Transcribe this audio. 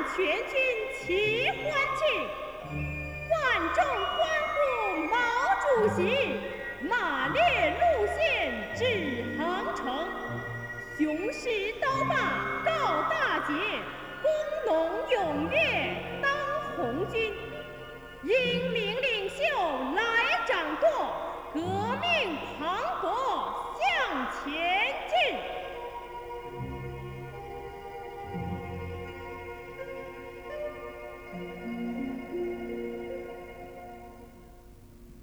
全军齐欢庆，万众欢呼毛主席，马列路线至恒城，雄狮刀霸告大捷，工农踊跃当红军，英明领袖来掌舵，革命磅礴向前